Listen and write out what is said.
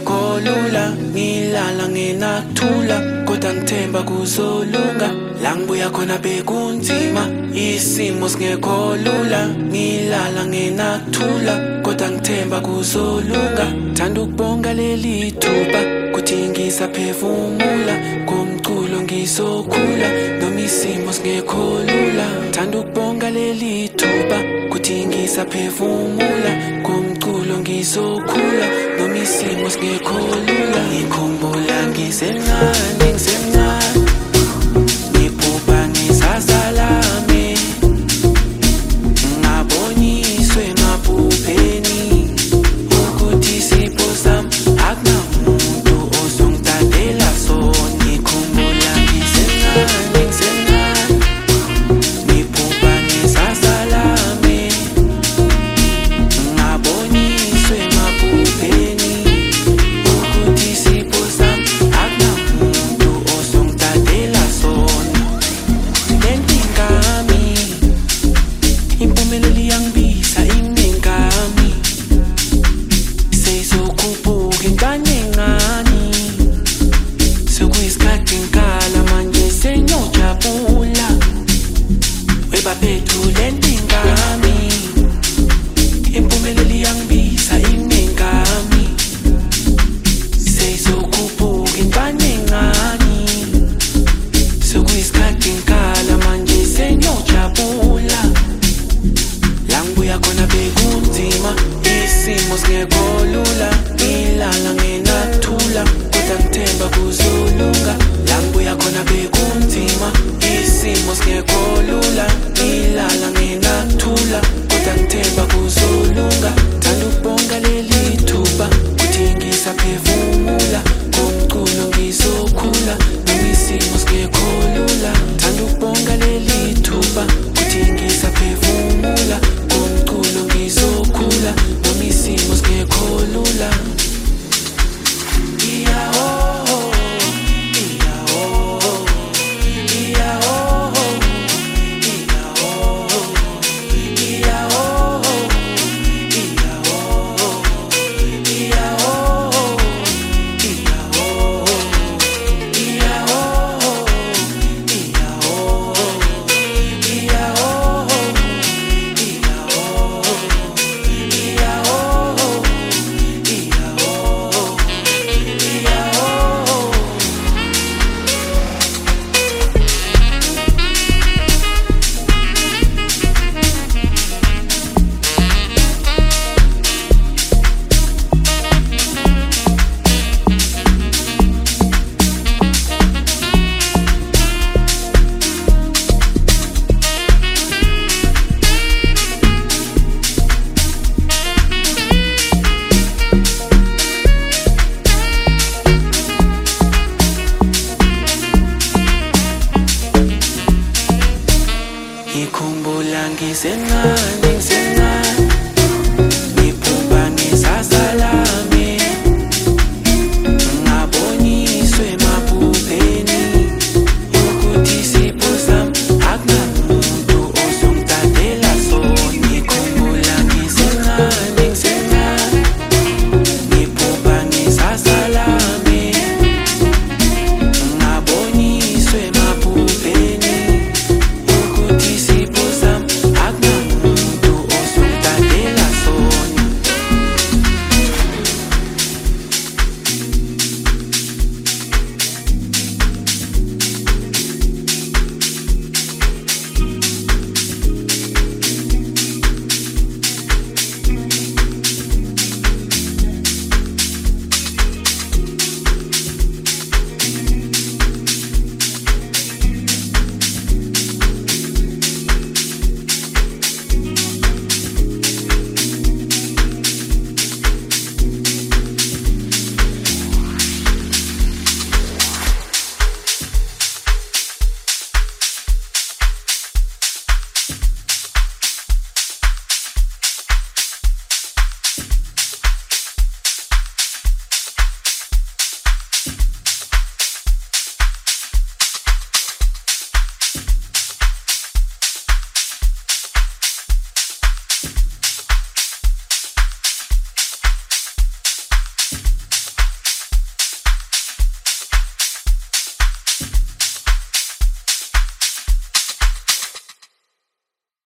singekho lula, ngilala ngenakuthula kodwa ngithemba kuzolunga. La ngibuya khona bekunzima, isimo singekho lula, ngilala ngenakuthula kodwa ngithemba kuzolunga. Thanda ukubonga leli thuba kuthi ngisaphefumula, ngomculo ngizokhula noma isimo singekho lula. Thanda ukubonga leli thuba kuthi ngisaphefumula, ngomculo ngizokhula noma isimo singekho lula. Ngikhumbula ngisemncane ngiphupha ngisazalame, ngabonyiswe emaphupheni ukuthi isipho sami akunamuntu ozongithandela sona. Ngikhumbula ngisemncane ngiphupha ngisazalame, ngabonyiswe emaphupheni ukuthi isipho sami akunamuntu ozongithandela sona. Lentingami impumelelo iyangibisa inengami, seyizokhuphuka inkanye ngani, sekuyisikhathi ngikhala manje senyojabula. Webaphethu lentingami impumelelo iyangibisa inengami, seyizokhuphuka inkanye ngani, sekuyisikhathi ngikhala manje senyojabula. La ngibuya khona bekunzima, isimo singekho lula, ngilala ngenakuthula kodwa ngithemba